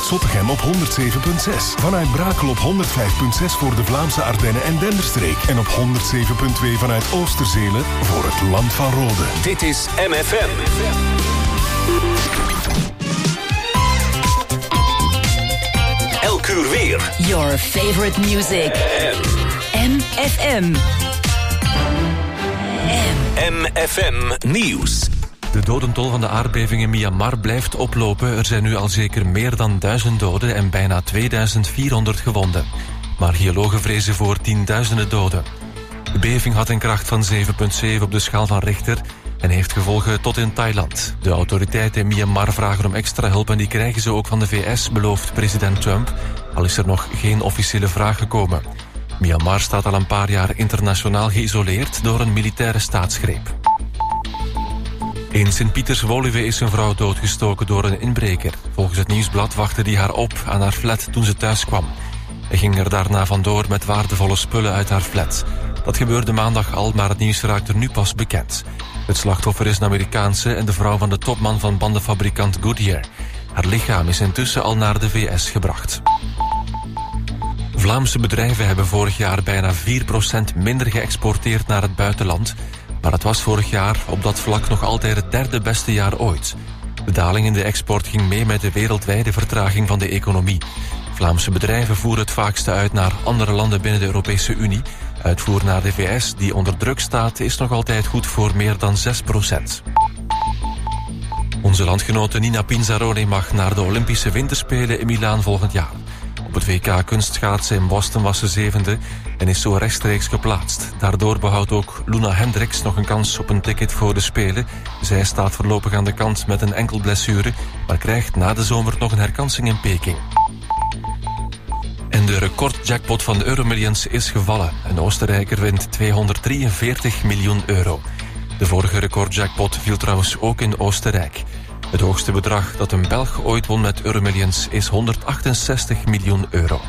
Zottegem op 107.6. Vanuit Brakel op 105.6 voor de Vlaamse Ardennen en Denderstreek. En op 107.2 vanuit Oosterzele voor het Land van Rode. Dit is MFM. Elk uur weer. Your favorite music. MFM. MFM Nieuws. De dodentol van de aardbeving in Myanmar blijft oplopen. Er zijn nu al zeker meer dan 1000 doden en bijna 2400 gewonden. Maar geologen vrezen voor tienduizenden doden. De beving had een kracht van 7,7 op de schaal van Richter en heeft gevolgen tot in Thailand. De autoriteiten in Myanmar vragen om extra hulp en die krijgen ze ook van de VS, belooft president Trump, al is er nog geen officiële vraag gekomen. Myanmar staat al een paar jaar internationaal geïsoleerd door een militaire staatsgreep. In Sint-Pieters-Woluwe is een vrouw doodgestoken door een inbreker. Volgens het Nieuwsblad wachtte hij haar op aan haar flat toen ze thuis kwam. Hij ging er daarna vandoor met waardevolle spullen uit haar flat. Dat gebeurde maandag al, maar het nieuws raakt er nu pas bekend. Het slachtoffer is een Amerikaanse en de vrouw van de topman van bandenfabrikant Goodyear. Haar lichaam is intussen al naar de VS gebracht. Vlaamse bedrijven hebben vorig jaar bijna 4% minder geëxporteerd naar het buitenland. Maar het was vorig jaar op dat vlak nog altijd het derde beste jaar ooit. De daling in de export ging mee met de wereldwijde vertraging van de economie. Vlaamse bedrijven voeren het vaakste uit naar andere landen binnen de Europese Unie. Uitvoer naar de VS, die onder druk staat, is nog altijd goed voor meer dan 6%. Onze landgenote Nina Pinzaroni mag naar de Olympische Winterspelen in Milaan volgend jaar. Op het WK kunstschaatsen in Boston was ze 7e en is zo rechtstreeks geplaatst. Daardoor behoudt ook Luna Hendricks nog een kans op een ticket voor de Spelen. Zij staat voorlopig aan de kant met een enkel blessure, maar krijgt na de zomer nog een herkansing in Peking. En de recordjackpot van de Euromillions is gevallen. Een Oostenrijker wint 243 miljoen euro. De vorige recordjackpot viel trouwens ook in Oostenrijk. Het hoogste bedrag dat een Belg ooit won met Euromillions is 168 miljoen euro.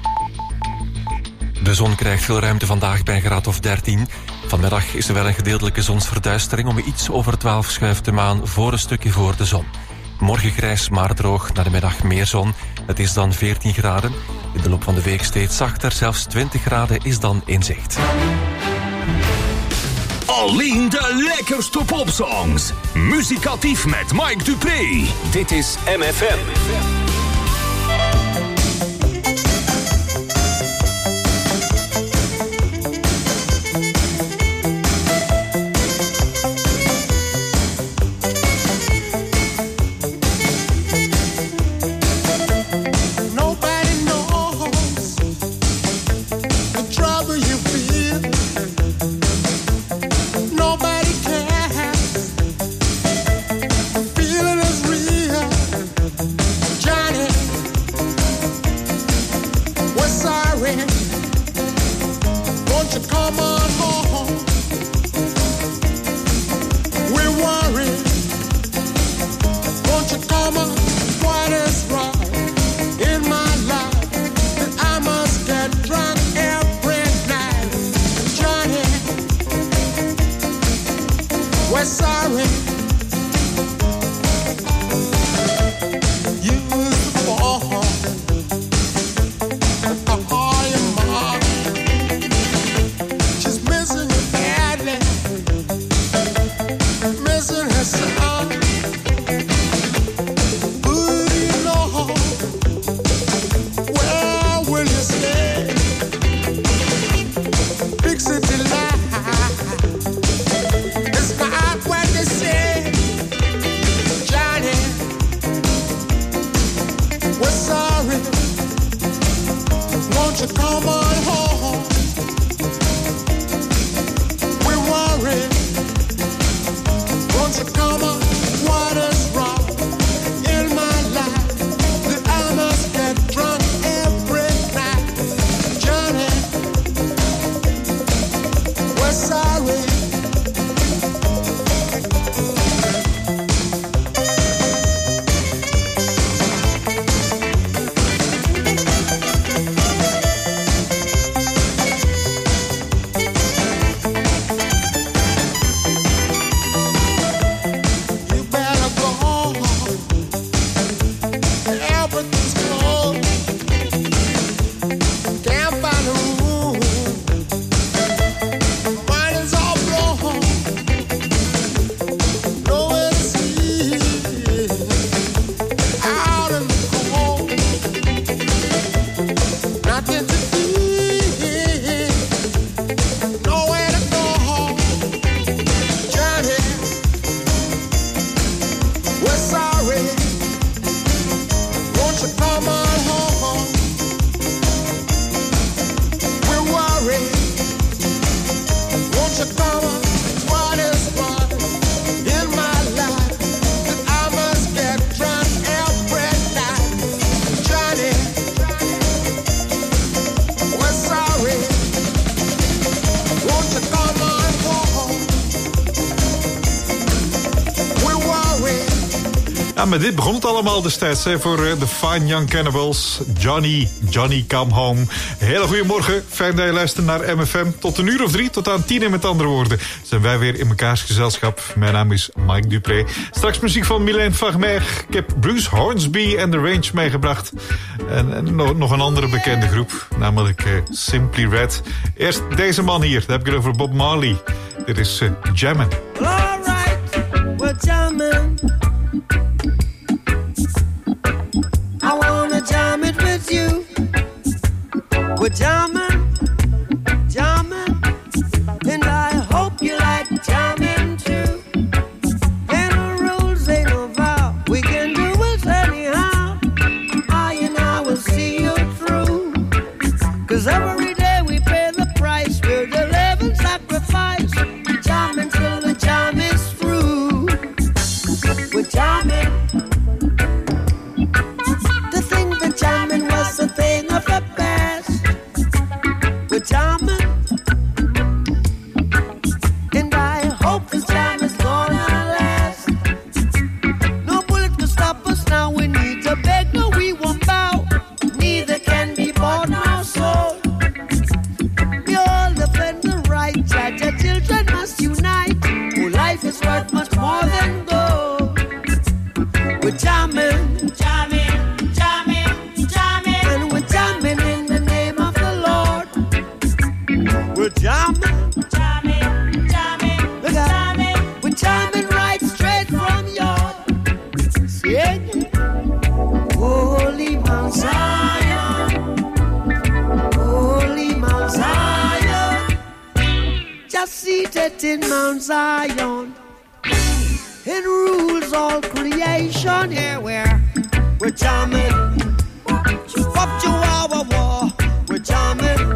De zon krijgt veel ruimte vandaag bij een graad of 13. Vanmiddag is er wel een gedeeltelijke zonsverduistering. Om iets over 12 schuift de maan voor een stukje voor de zon. Morgen grijs maar droog, na de middag meer zon. Het is dan 14 graden. In de loop van de week steeds zachter, zelfs 20 graden is dan in zicht. Alleen de lekkerste popsongs. Muzikatief met Mike Dupré. Dit is MFM. Ja, maar dit begon het allemaal destijds hè, voor de Fine Young Cannibals. Johnny Come Home. Hele goedemorgen, fijn dat je luistert naar MFM. Tot 1:03, tot aan 10 met andere woorden. Zijn wij weer in mekaars gezelschap. Mijn naam is Mike Dupré. Straks muziek van Mylène Farmer. Ik heb Bruce Hornsby en The Range meegebracht. En nog een andere bekende groep, namelijk Simply Red. Eerst deze man hier, daar heb ik het over Bob Marley. Dit is Jammin'. All right, we're jamming. I wanna jam it with you. We're jamming, jamming, and I hope you like jamming too. Ain't no rules, ain't no vow. We can do it anyhow. I and I will see you through. 'Cause every day we pay the price. We're the living sacrifice. Jamming till the jam is through. We're jamming. Jamming was a thing of the past. We're jamming, and I hope this jam is gonna last. No bullet can stop us now. We need to beg, no, we won't bow. Neither can be bought nor sold. We all defend the right. Judge, our children must unite. Oh, life is worth much more than gold. We're jamming. We're jamming, jamming, jamming, jamming. We're jamming right straight from your sing. Holy Mount Zion, Holy Mount Zion. Just seated in Mount Zion, it rules all creation. Here we're jamming. Up to our war, we're jamming.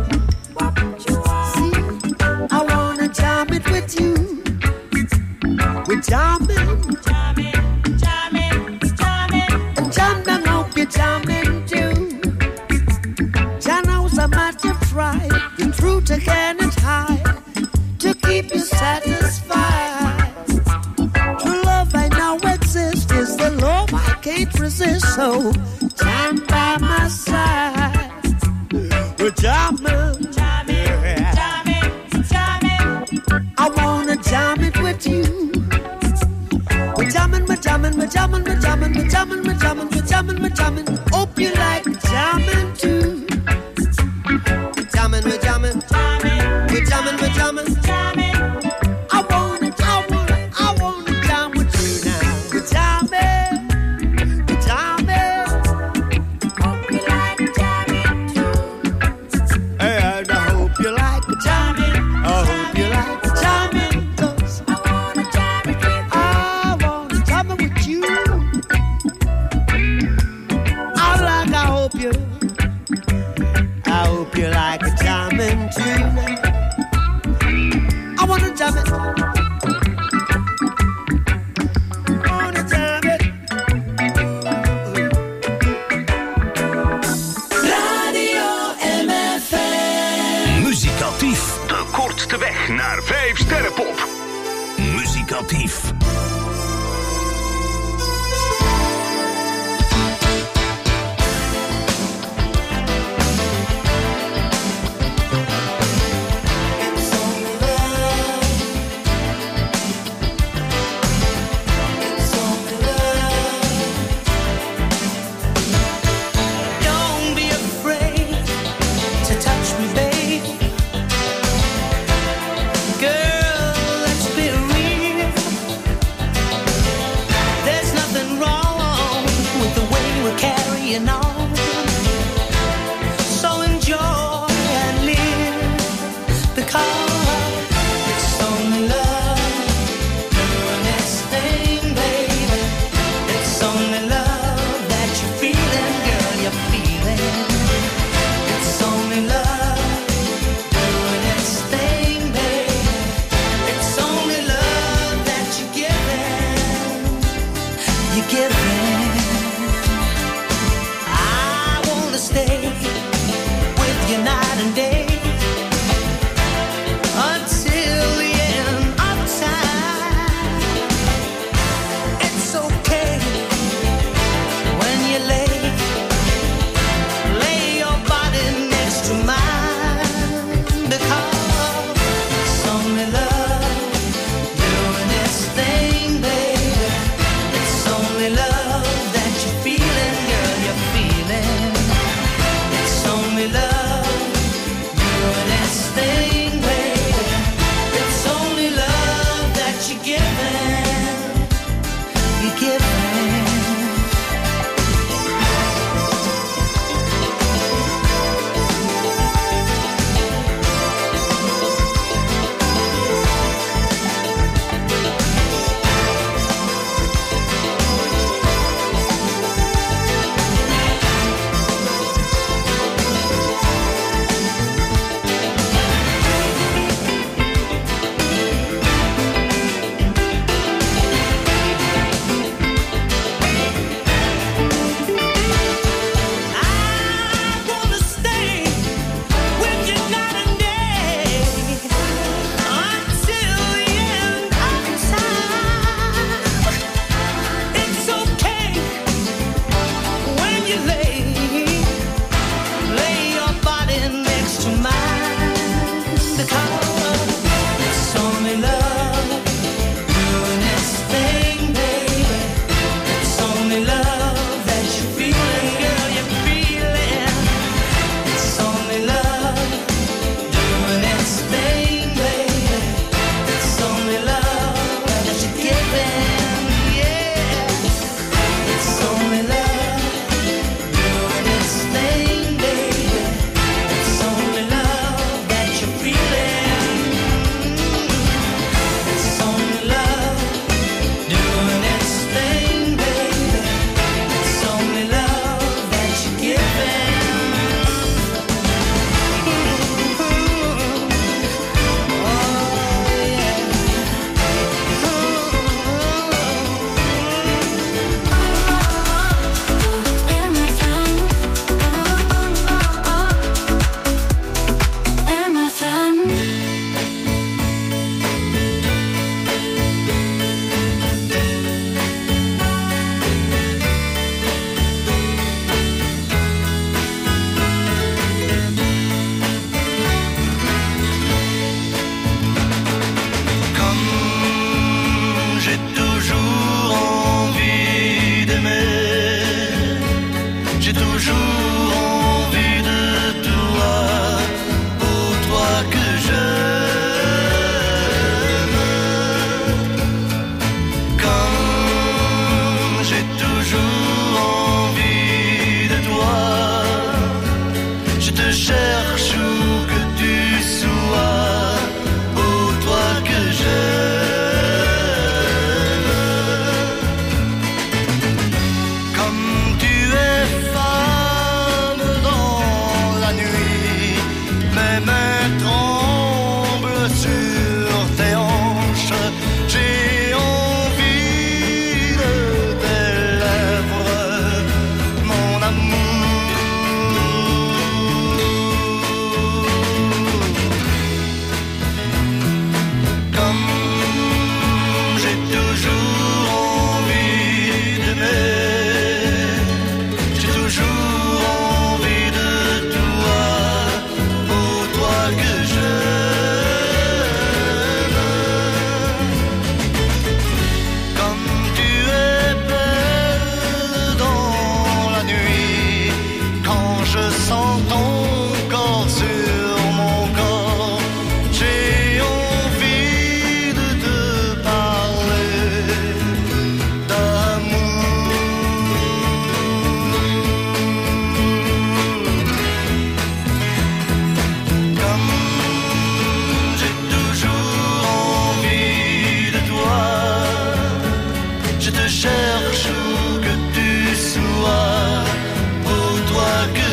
I wanna jam it with you. We're jamming, jamming, jamming, jamming. And jam them, hope you're jamming too. Jah knows how much you try. The truth I cannot hide. To keep you satisfied. True love I know exists. Is the love I can't resist. So jam by my side. We're jamming, jamming, jamming. I wanna jam it with you. We're jamming, we're jamming, we're jamming, we're jamming, we're jamming, we're jamming, we're jamming, we're jamming. Hope you like jamming too. We're jamming, we're jamming, jamming, we're jamming, we're jamming, jamming. I wanna jam with you now. We're jamming, we're jamming. Hope you like jamming too. And I hope you like jamming. I hope you like jamming, 'cause I wanna jam it with you. I wanna jam it with you. I hope you like a jamming too. I wanna jam it. I wanna jam it. Radio MFM. Muzikatief. De kortste weg naar 5 sterrenpop. Muzikatief. marche ou que tu sois, pour toi que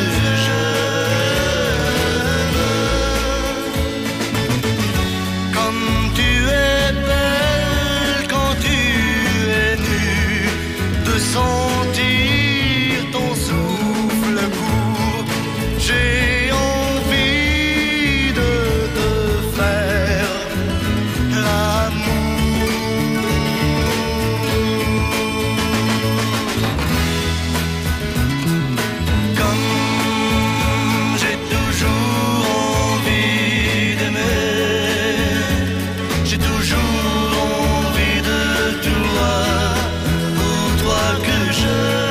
comme tu es belle quand tu es nue, de sentir ton souffle court, j'ai envie de te faire l'amour. Comme j'ai toujours envie d'aimer, j'ai toujours envie de toi, pour toi que j'aime.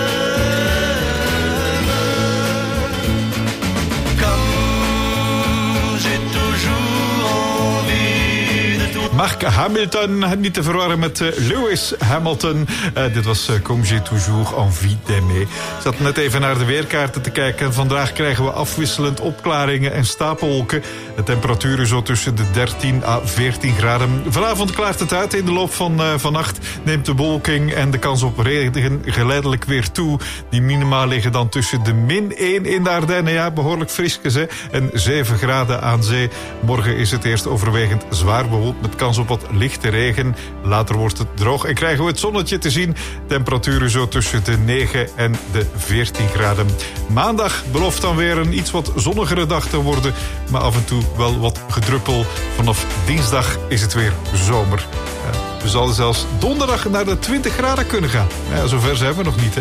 Comme j'ai toujours envie de toi. Mark Hamilton, niet te verwarren met Lewis Hamilton. Dit was Comme j'ai toujours envie d'aimer. Ik zat net even naar de weerkaarten te kijken. Vandaag krijgen we afwisselend opklaringen en stapelwolken. De temperatuur is zo tussen de 13 à 14 graden. Vanavond klaart het uit. In de loop van vannacht neemt de bewolking en de kans op regen geleidelijk weer toe. Die minima liggen dan tussen de -1 in de Ardennen. Ja, behoorlijk frisjes, hè. En 7 graden aan zee. Morgen is het eerst overwegend zwaar bewolkt met kans op wat lichte regen. Later wordt het droog en krijgen we het zonnetje te zien. Temperaturen zo tussen de 9 en de 14 graden. Maandag belooft dan weer een iets wat zonnigere dag te worden. Maar af en toe wel wat gedruppel. Vanaf dinsdag is het weer zomer. We zouden zelfs donderdag naar de 20 graden kunnen gaan. Ja, zover zijn we nog niet, hè.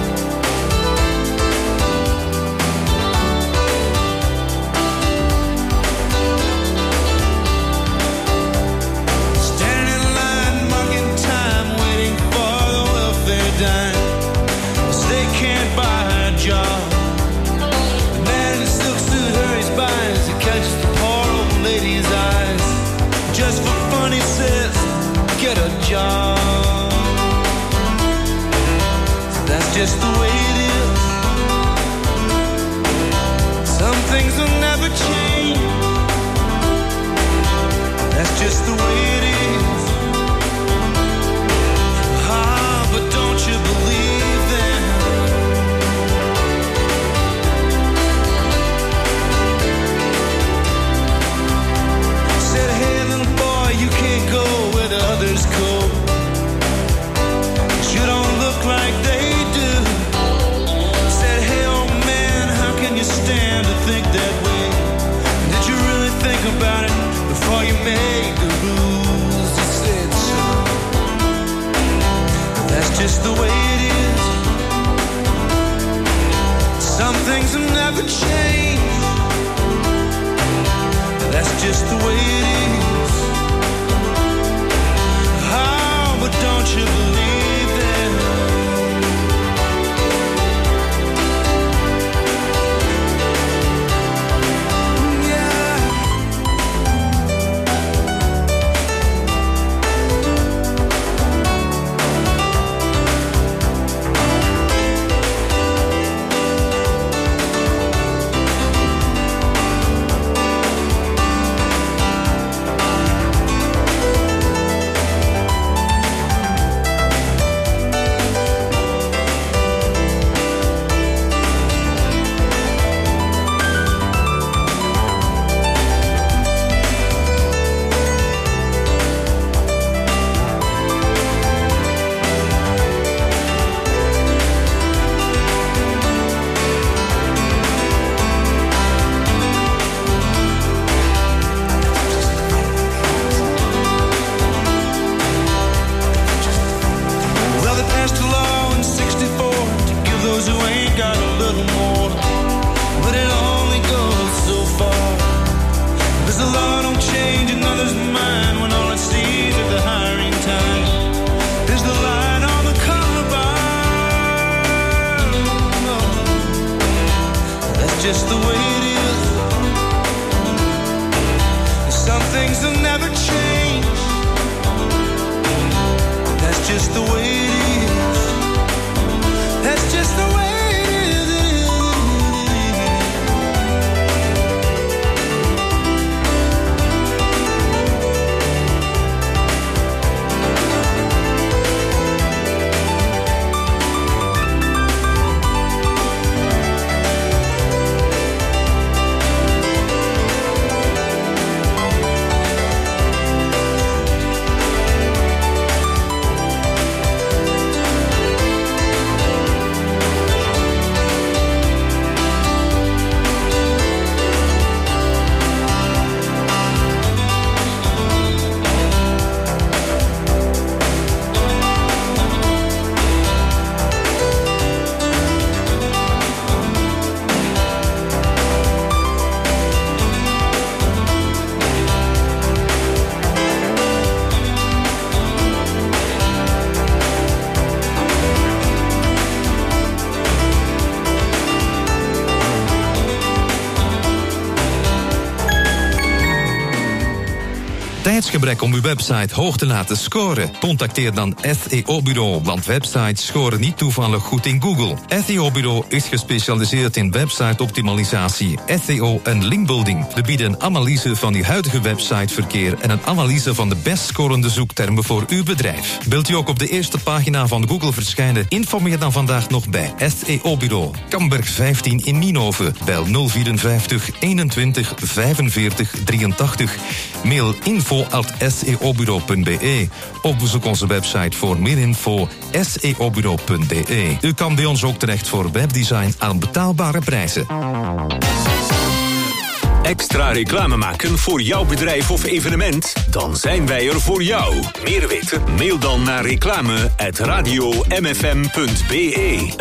Just the way it is. Some things will never change. That's just the way it is. Ah, but don't you believe them? Said, hey little boy, you can't go where the others go. You don't look like they do. Said, hey old man, how can you stand to think that way? Did you really think about it before you made the rules? He said so. That's just the way it is. Some things will never change. That's just the way it is. Oh, but don't you believe? Just the way it is. Some things will never change. That's just the way it is. That's just the way it is. tijdsgebrek om uw website hoog te laten scoren? Contacteer dan SEO-bureau, want websites scoren niet toevallig goed in Google. SEO-bureau is gespecialiseerd in website-optimalisatie, SEO en linkbuilding. We bieden een analyse van uw huidige websiteverkeer en een analyse van de best scorende zoektermen voor uw bedrijf. Wilt u ook op de eerste pagina van Google verschijnen? Informeer dan vandaag nog bij SEO-bureau. Kamberg 15 in Nienhoven. Bel 054 21 45 83. Mail info@seobureau.be of bezoek onze website voor meer info seobureau.be. U kan bij ons ook terecht voor webdesign aan betaalbare prijzen. Extra reclame maken voor jouw bedrijf of evenement? Dan zijn wij er voor jou. Meer weten? Mail dan naar reclame@radiomfm.be.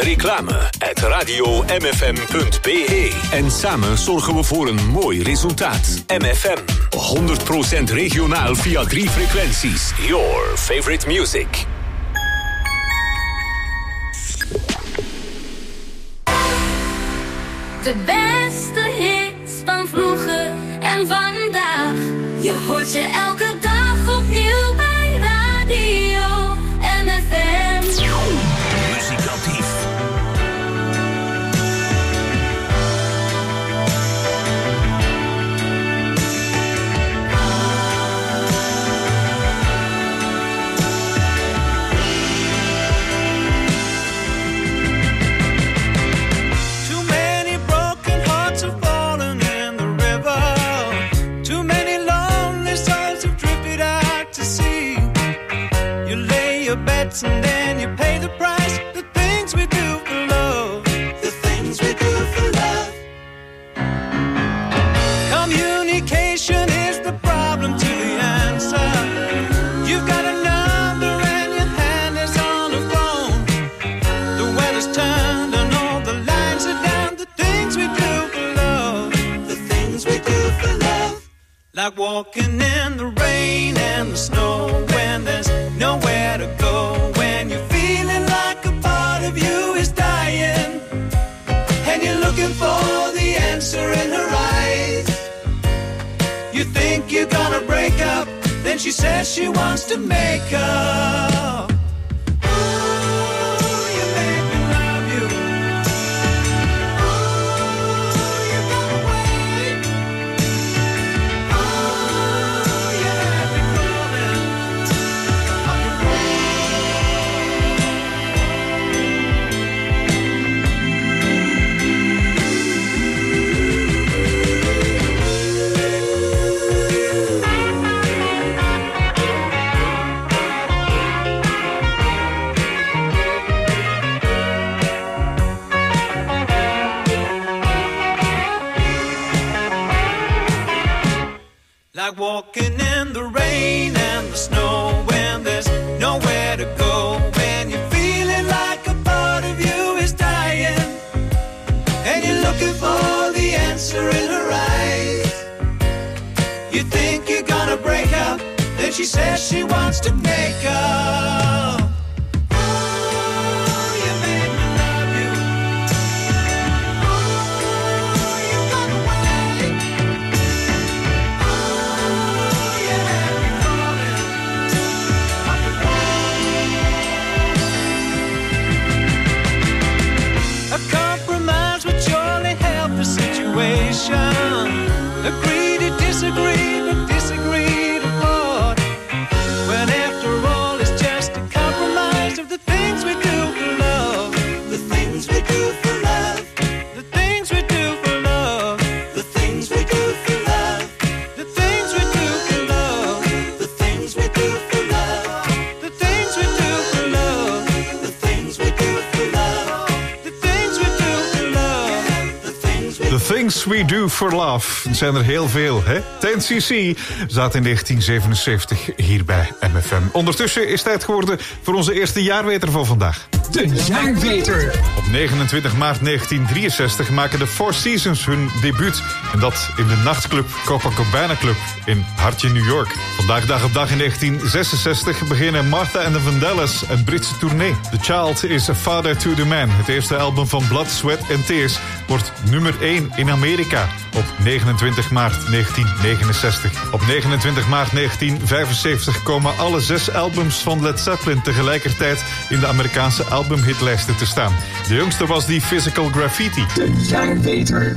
Reclame@radiomfm.be. En samen zorgen we voor een mooi resultaat. MFM. 100% regionaal via 3 frequenties. Your favorite music. De beste hits van vroeger en vandaag. Je hoort je elke dag opnieuw bij Radio MFM. Muzikatief. And then you pay the price. The things we do for love. The things we do for love. Communication is the problem to the answer. You've got a number and your hand is on the phone. The weather's turned and all the lines are down. The things we do for love. The things we do for love. Like walking in the rain and the snow when there's nowhere to go. When you're feeling like a part of you is dying and you're looking for the answer in her eyes. You think you're gonna break up, then she says she wants to make up. Like walking in the rain and the snow when there's nowhere to go. When you're feeling like a part of you is dying and you're looking for the answer in her eyes. You think you're gonna break up, then she says she wants to make up. Agree to disagree, but disagree to part. When after all it's just a compromise of the things we do for love. The things we do for love. The things we do for love. The things we do for love. The things we do for love. The things we do for love. The things we do for love. The things we do for love. The things we do for love. The things we do. The Things We Do For Love. Het zijn er heel veel, hè? 10cc zat in 1977 hier bij MFM. Ondertussen is het tijd geworden voor onze eerste jaarweter van vandaag. De jaarweter. Op 29 maart 1963 maken de Four Seasons hun debuut. En dat in de nachtclub Copacabana Club in Hartje, New York. Vandaag dag op dag in 1966 beginnen Martha and the Vandellas een Britse tournee. The Child is a Father to the Man. Het eerste album van Blood, Sweat and Tears wordt nummer 1 in Amerika op 29 maart 1969. Op 29 maart 1975 komen alle 6 albums van Led Zeppelin tegelijkertijd in de Amerikaanse albumhitlijsten te staan. De jongste was die Physical Graffiti. Een jaar later.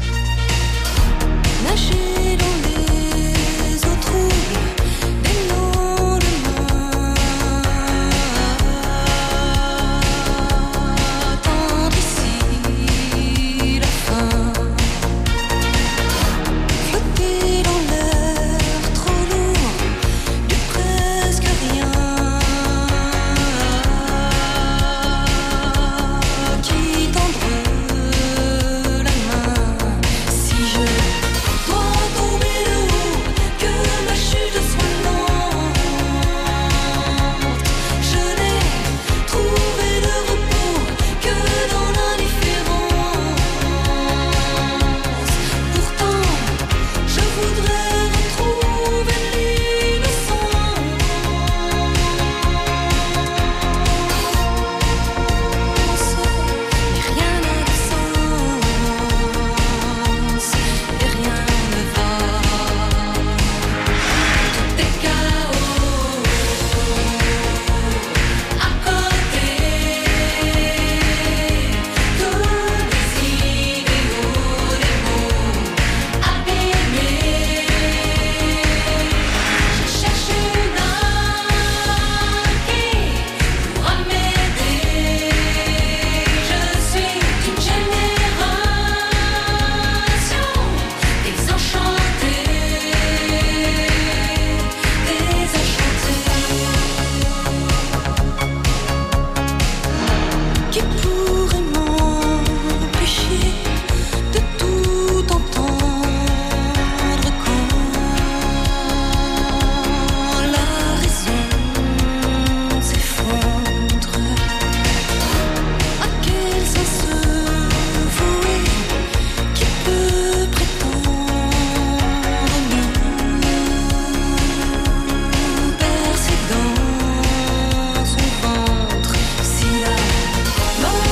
No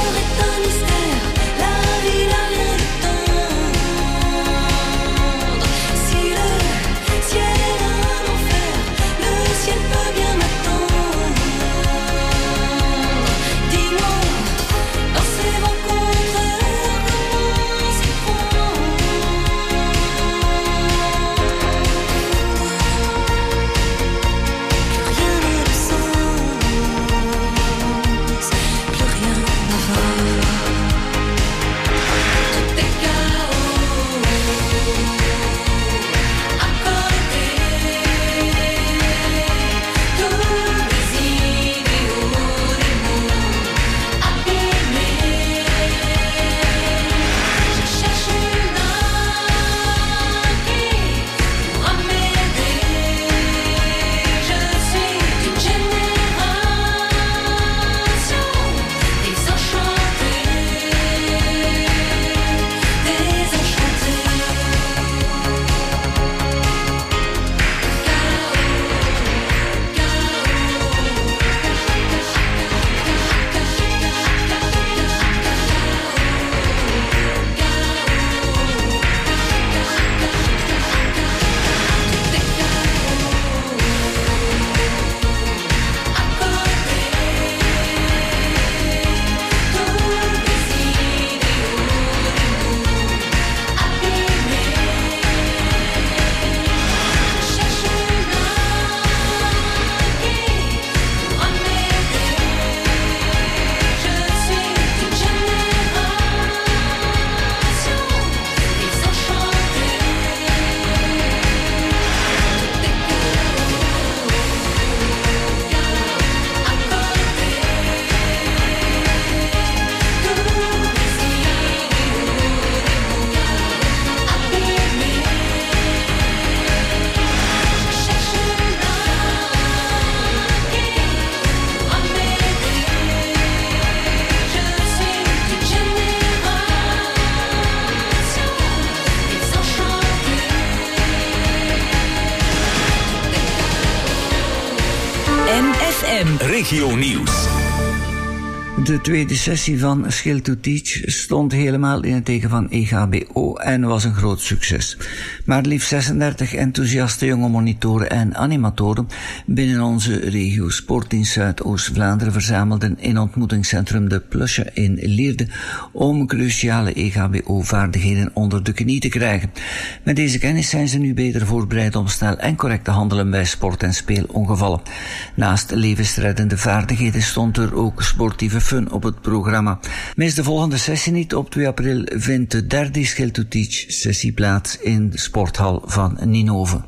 Regio Nieuws. De tweede sessie van Skill to Teach stond helemaal in het teken van EHBO en was een groot succes. Maar liefst 36 enthousiaste jonge monitoren en animatoren binnen onze regio Sportdienst Zuidoost-Vlaanderen verzamelden in ontmoetingscentrum De Plusje in Lierde om cruciale EHBO-vaardigheden onder de knie te krijgen. Met deze kennis zijn ze nu beter voorbereid om snel en correct te handelen bij sport- en speelongevallen. Naast levensreddende vaardigheden stond er ook sportieve fun op het programma. Mis de volgende sessie niet. Op 2 april vindt de derde Skill to Teach sessie plaats in de sporthal van Ninove.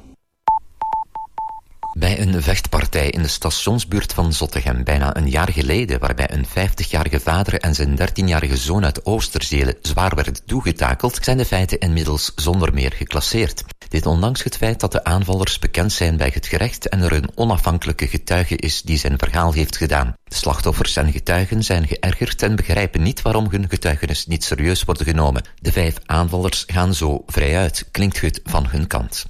Bij een vechtpartij in de stationsbuurt van Zottegem bijna een jaar geleden, waarbij een 50-jarige vader en zijn 13-jarige zoon uit Oosterzele zwaar werden toegetakeld, zijn de feiten inmiddels zonder meer geclasseerd. Dit ondanks het feit dat de aanvallers bekend zijn bij het gerecht en er een onafhankelijke getuige is die zijn verhaal heeft gedaan. De slachtoffers en getuigen zijn geërgerd en begrijpen niet waarom hun getuigenis niet serieus wordt genomen. De 5 aanvallers gaan zo vrijuit, klinkt het van hun kant.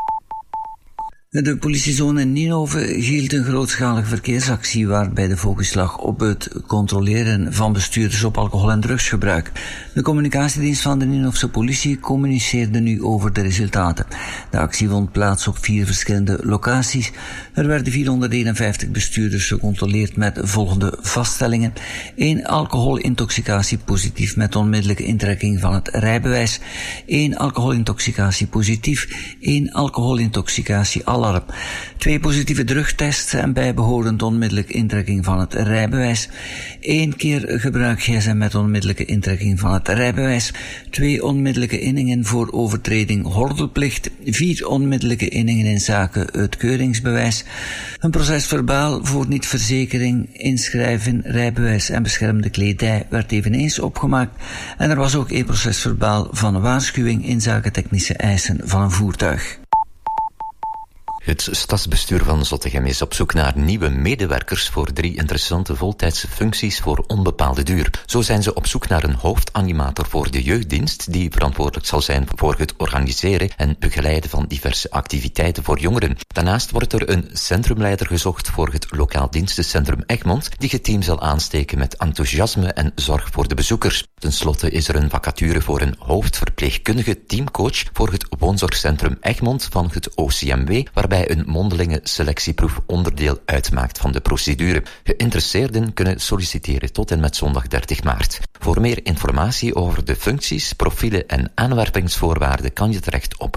De politiezone in Ninove hield een grootschalige verkeersactie waarbij de focus lag op het controleren van bestuurders op alcohol- en drugsgebruik. De communicatiedienst van de Ninofse politie communiceerde nu over de resultaten. De actie vond plaats op 4 verschillende locaties. Er werden 451 bestuurders gecontroleerd met volgende vaststellingen: 1 alcoholintoxicatie positief met onmiddellijke intrekking van het rijbewijs, 1 alcoholintoxicatie positief, 1 alcoholintoxicatie alarm, 2 positieve drugtests en bijbehorend onmiddellijke intrekking van het rijbewijs, 1 keer gebruik gsm met onmiddellijke intrekking van het rijbewijs, 2 onmiddellijke inningen voor overtreding gordelplicht, 4 onmiddellijke inningen in zaken uitkeuringsbewijs, een procesverbaal voor niet-verzekering, inschrijven, rijbewijs en beschermde kledij werd eveneens opgemaakt en er was ook 1 procesverbaal van waarschuwing in zaken technische eisen van een voertuig. Het stadsbestuur van Zottegem is op zoek naar nieuwe medewerkers voor 3 interessante voltijdse functies voor onbepaalde duur. Zo zijn ze op zoek naar een hoofdanimator voor de jeugddienst die verantwoordelijk zal zijn voor het organiseren en begeleiden van diverse activiteiten voor jongeren. Daarnaast wordt er een centrumleider gezocht voor het lokaal dienstencentrum Egmond die het team zal aansteken met enthousiasme en zorg voor de bezoekers. Ten slotte is er een vacature voor een hoofdverpleegkundige teamcoach voor het woonzorgcentrum Egmond van het OCMW, waarbij een mondelinge selectieproef onderdeel uitmaakt van de procedure. Geïnteresseerden kunnen solliciteren tot en met zondag 30 maart. Voor meer informatie over de functies, profielen en aanwervingsvoorwaarden kan je terecht op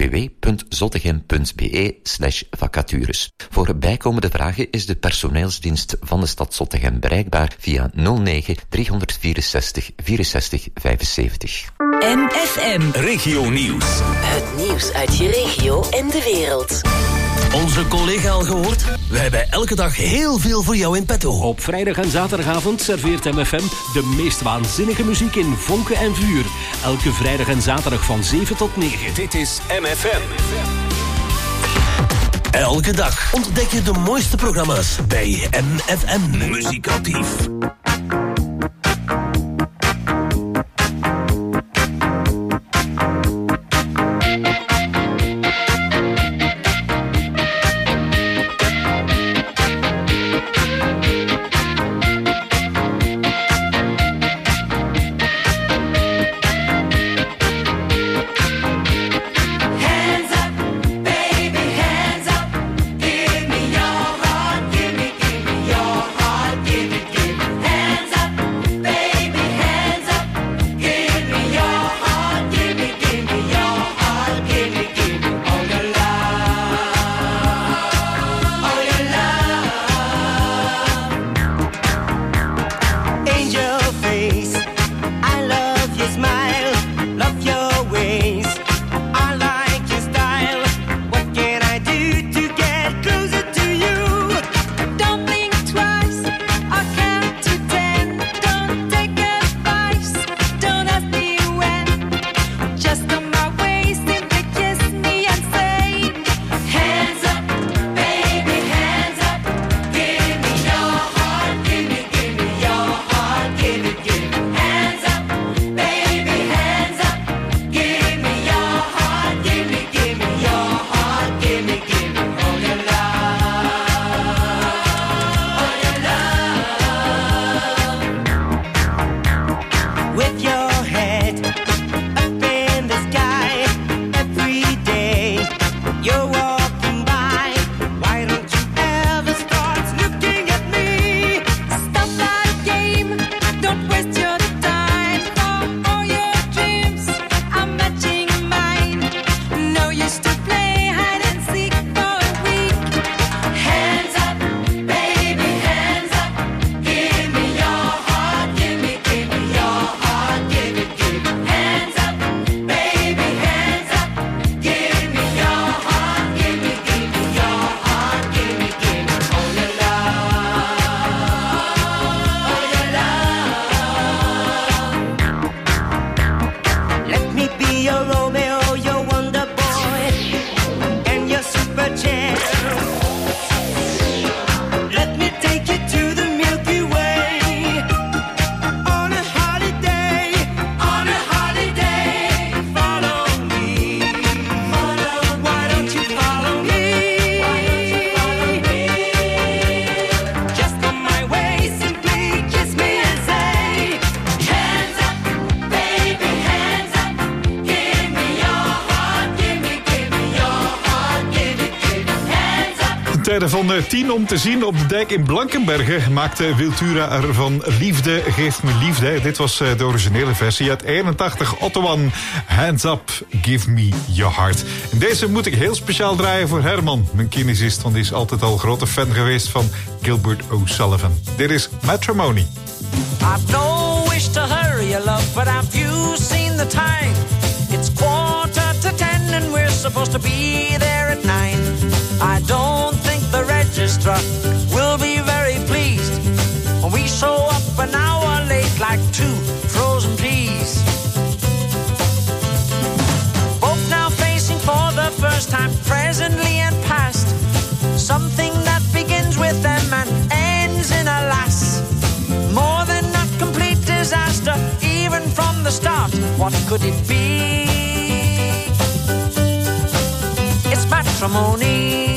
www.zottegem.be/vacatures. Voor bijkomende vragen is de personeelsdienst van de stad Zottegem bereikbaar via 09 364 64 75. MFM Regio Nieuws. Het nieuws uit je regio en de wereld. Onze collega al gehoord? Wij hebben elke dag heel veel voor jou in petto. Op vrijdag en zaterdagavond serveert MFM de meest waanzinnige muziek in vonken en vuur. Elke vrijdag en zaterdag van 7 tot 9. Dit is MFM. Elke dag ontdek je de mooiste programma's bij MFM. Muzikatief. Give me your heart, give me your heart, give it, give it. wedstrijden van 10 om te zien op de dijk in Blankenberge maakte Wiltura er van Liefde geeft me liefde. Dit was de originele versie uit 81. Otto One, Hands Up, Give Me Your Heart. En deze moet ik heel speciaal draaien voor Herman, mijn kinesist, want die is altijd al grote fan geweest van Gilbert O'Sullivan. Dit is Matrimony. I've no wish to hurry you, love, but have you seen the time? It's 9:45 and we're supposed to be there at 9. I don't think the registrar will be very pleased when we show up an hour late like two frozen peas. Both now facing for the first time, presently and past, something that begins with them and ends in a lass. More than a complete disaster, even from the start. What could it be? It's matrimony.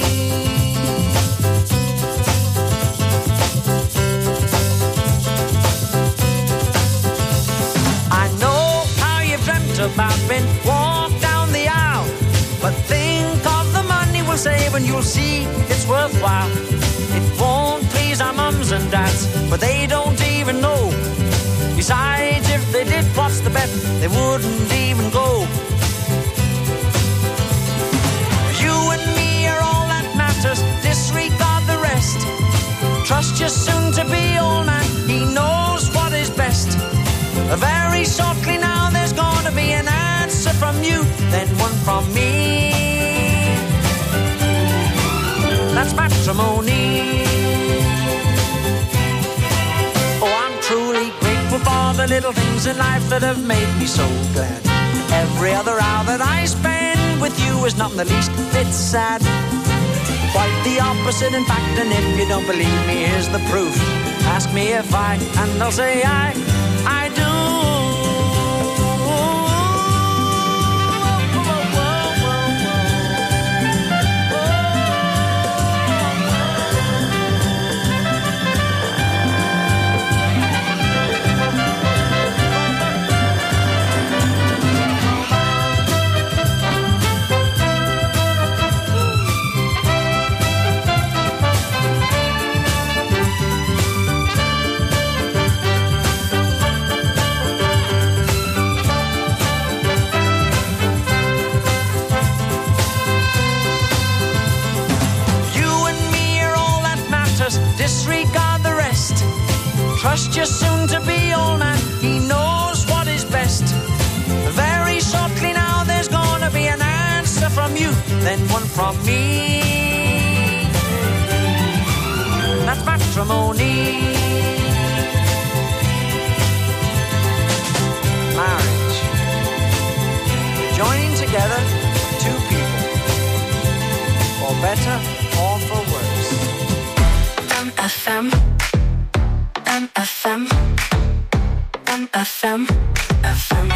I know how you've dreamt about being walked down the aisle, but think of the money we'll save and you'll see it's worthwhile. It won't please our mums and dads, but they don't even know. Besides, if they did, what's the bet? They wouldn't even go. You and me are all that matters, disregard the rest. Trust your soon-to-be old man, he knows what is best. Very shortly now there's gonna be an answer from you, then one from me. That's matrimony. Oh, I'm truly grateful for the little things in life that have made me so glad. Every other hour that I spend with you is not in the least bit sad. Quite the opposite, in fact, and if you don't believe me, here's the proof. Ask me if I, and I'll say I do. Disregard the rest. Trust your soon-to-be old man, he knows what is best. Very shortly now there's gonna be an answer from you, then one from me. That's matrimony. Marriage. Joining together two people, for better or for worse. MFM, MFM, MFM, FM.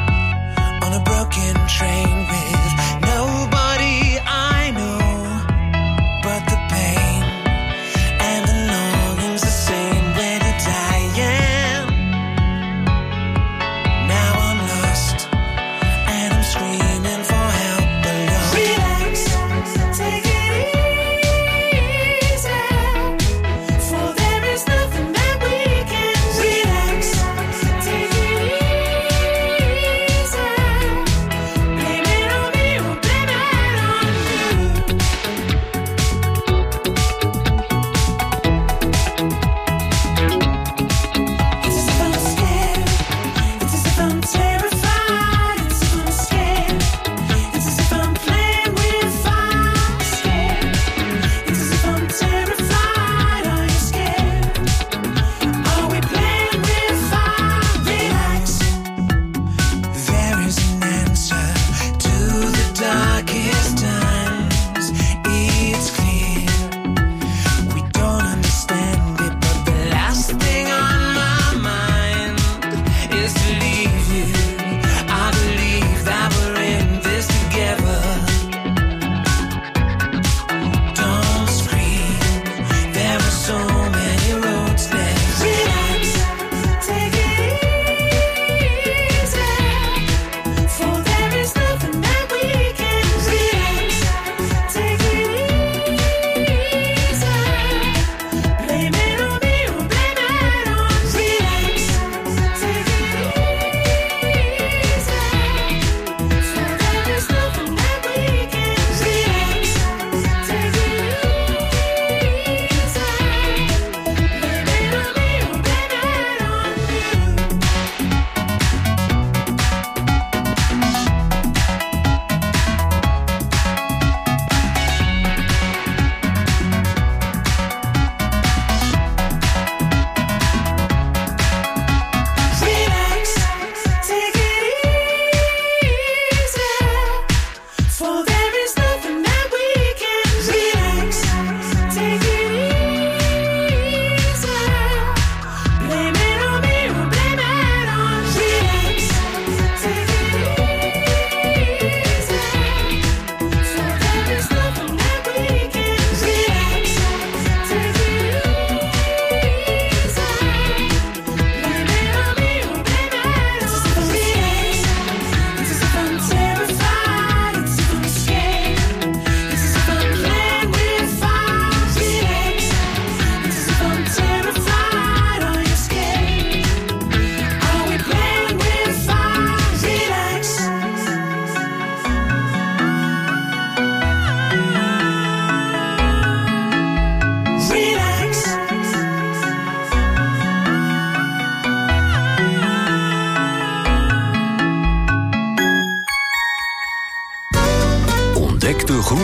Train with nobody I know.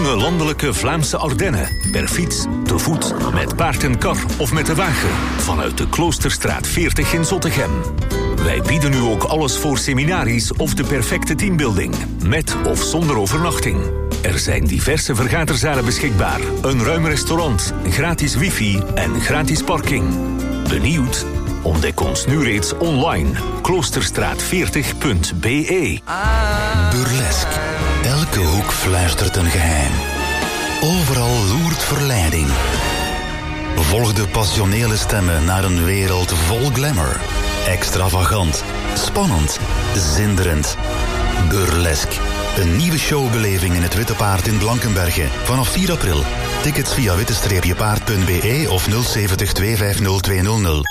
lange landelijke Vlaamse Ardennen. Per fiets, te voet, met paard en kar of met de wagen. Vanuit de Kloosterstraat 40 in Zottegem. Wij bieden nu ook alles voor seminaries of de perfecte teambuilding. Met of zonder overnachting. Er zijn diverse vergaderzalen beschikbaar. Een ruim restaurant, gratis wifi en gratis parking. Benieuwd? Ontdek ons nu reeds online. Kloosterstraat40.be. Burlesque. Elke hoek fluistert een geheim. Overal loert verleiding. Volg de passionele stemmen naar een wereld vol glamour. Extravagant, spannend, zinderend. Burlesque. Een nieuwe showbeleving in het Witte Paard in Blankenberge. Vanaf 4 april. Tickets via witte-paard.be of 070 250 200.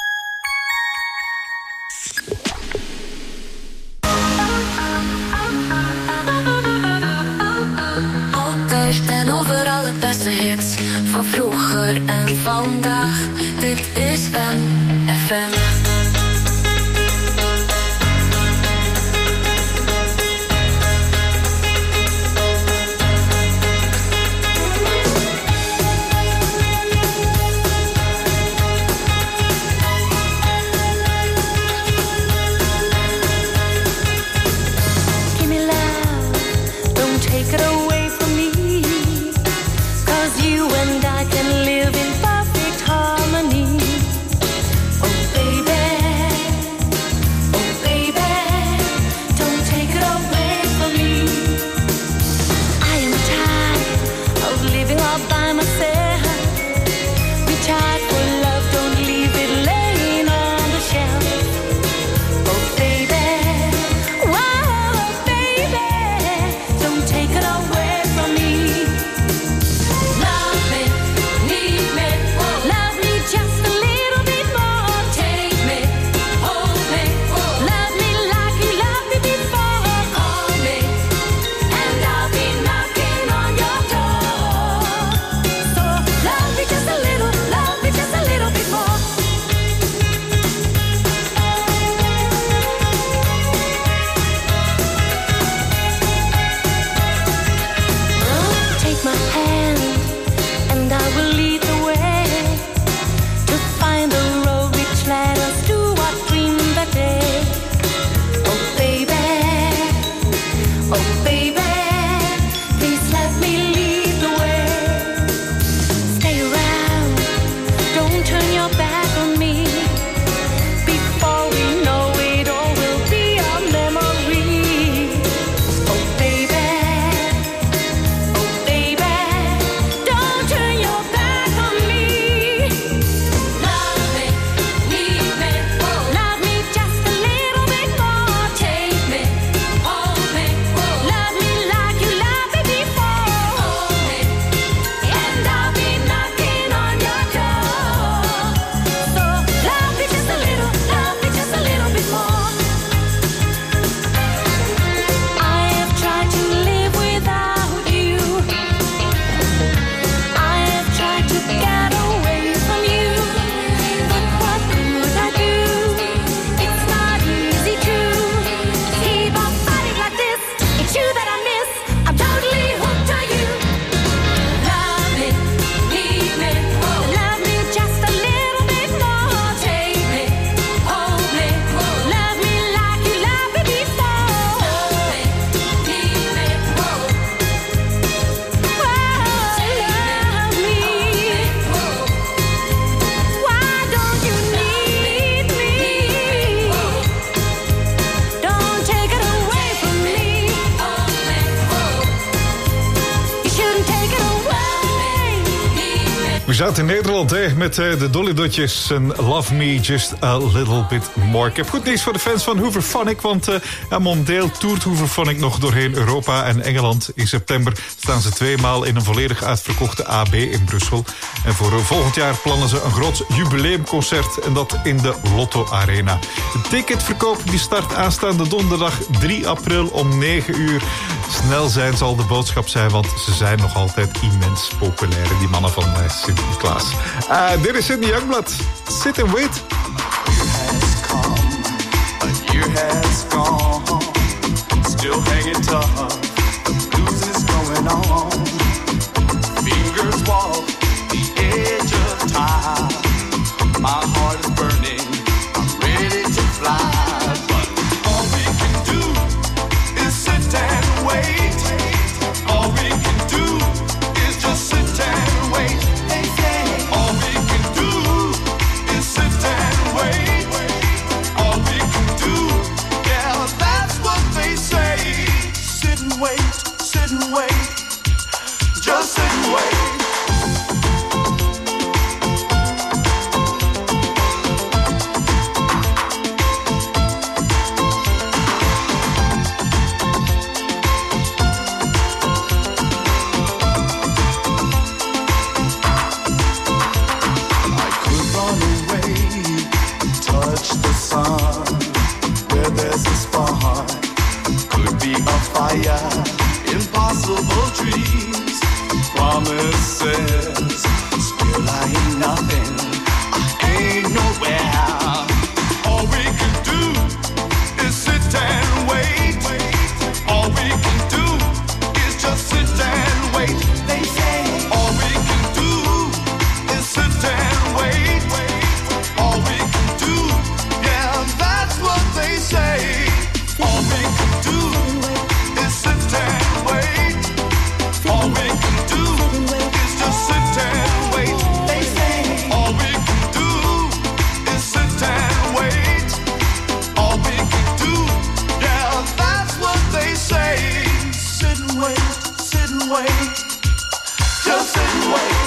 Altijd en overal het beste hits van vroeger en vandaag. Dit is MFM. We zaten in Nederland met de Dolly Dotjes en Love Me Just a Little Bit More. Ik heb goed nieuws voor de fans van Hooverphonic, want momenteel toert Hooverphonic nog doorheen Europa en Engeland. In september staan ze 2 maal in een volledig uitverkochte AB in Brussel. En voor volgend jaar plannen ze een groot jubileumconcert en dat in de Lotto Arena. De ticketverkoop die start aanstaande donderdag 3 april om 9 uur. Snel zijn zal de boodschap zijn, want ze zijn nog altijd immens populair, die mannen van Sinterklaas. Dit is Cindy Youngblood. Sit and wait. A year has gone, still hanging tough. The blues is going on. and wait. Impossible dreams, promises, still I ain't nothing, I ain't nowhere. All we can do is sit and wait. All we can do is just sit and wait. They say all we can do is sit and wait. All we can do, yeah, that's what they say. All we can do is sit and wait. All we can do is just sit and wait. They say all we can do is sit and wait. All we can do, yeah, that's what they say. Sit and wait, just sit and wait.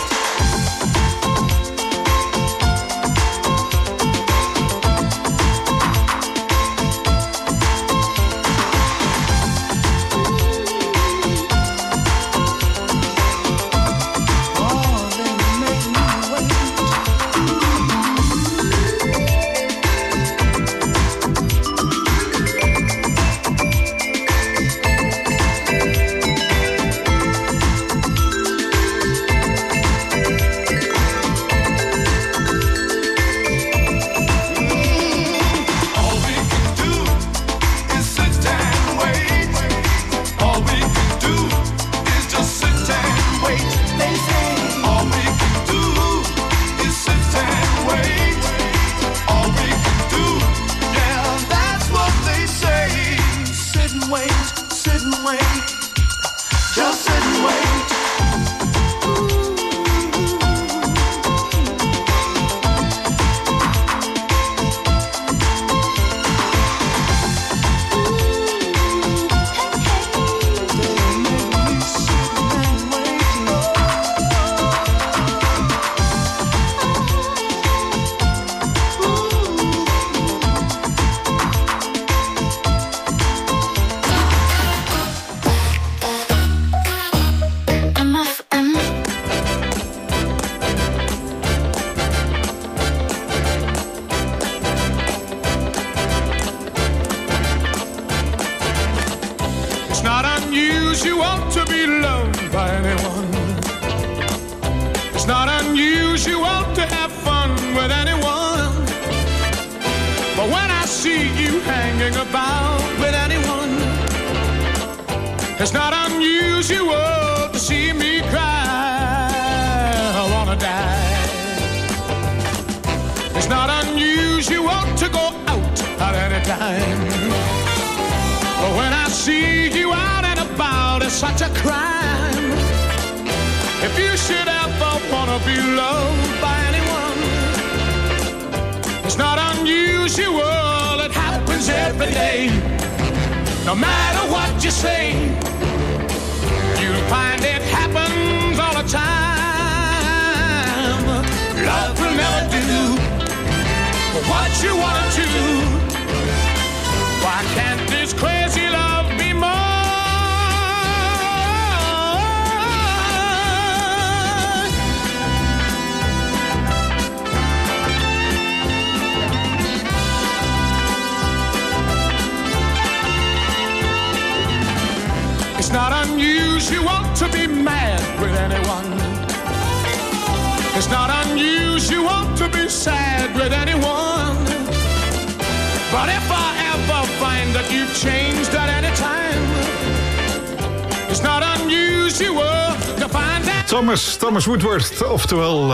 Thomas Woodworth, oftewel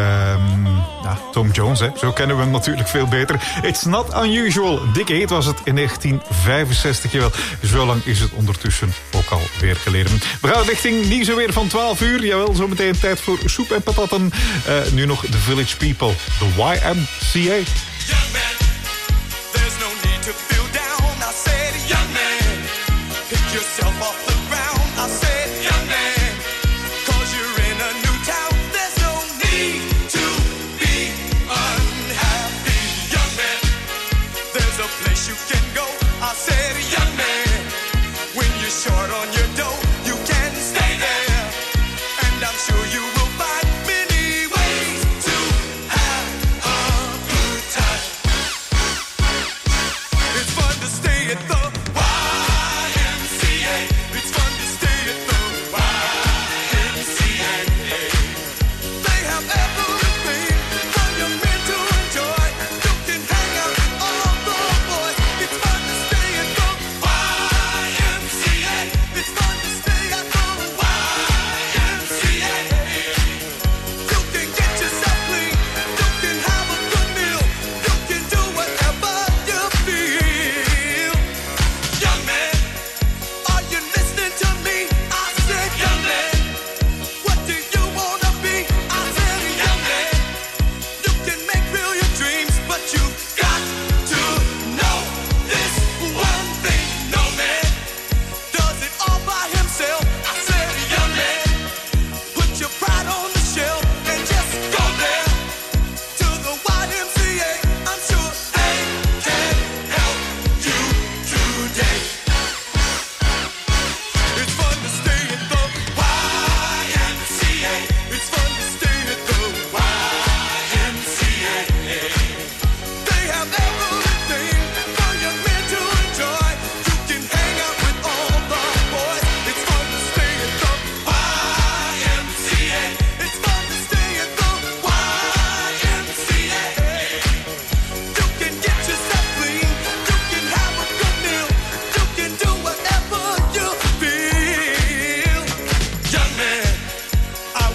Tom Jones, hè. Zo kennen we hem natuurlijk veel beter. It's not unusual. Dikke hit was het in 1965. Jawel, zo lang is het ondertussen ook alweer geleden. We gaan richting nieuws en weer van 12 uur. Jawel, zometeen tijd voor soep en patatten. Nu nog The Village People, de YMCA. Young man, there's no need to feel down. I said, young man, pick yourself off the ground. I said, young man, 'cause you're in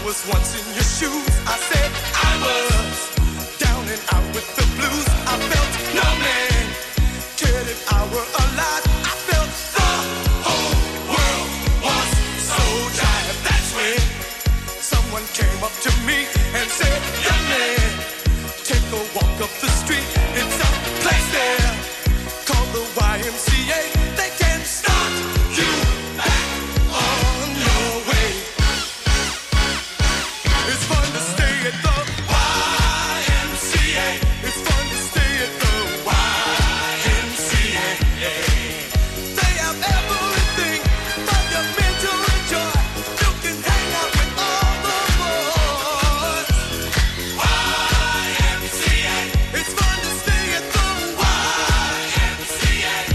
was once in your shoes. I said I was down and out with the blues. I felt no man cared if I were alive. I felt the whole world was so tired. That's when someone came up to me and said, young man, take a walk up the street. It's a place there called the YMCA. They can start you back on your way. It's fun to stay at the YMCA. It's fun to stay at the YMCA. They have everything for your mental joy. You can hang out with all the boys. YMCA. It's fun to stay at the YMCA.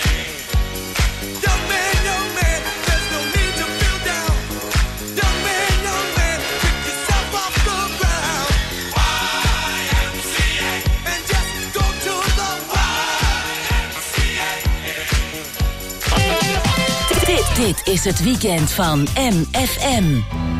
Young man, there's no need to feel down. Young man, pick yourself off the ground. YMCA. And just go to the YMCA. Dit is het weekend van MFM.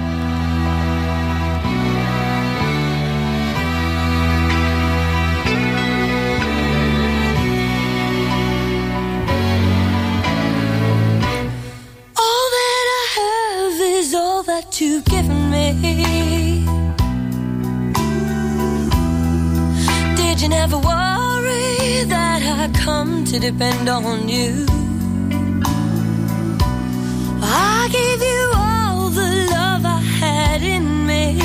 All that I have is all that you've given me. Did you never worry that I come to depend on you? I gave you all the love I had in me.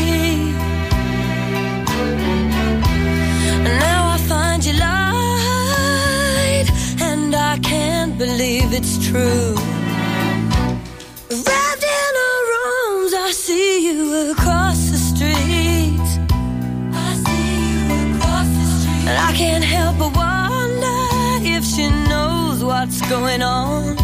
Now I find you lied, and I can't believe it's true. Wrapped in her arms, I see you across the street. I see you across the street. And I can't help but wonder if she knows what's going on.